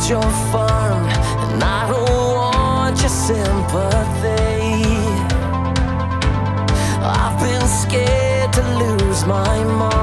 your fun, and I don't want your sympathy. I've been scared to lose my mind.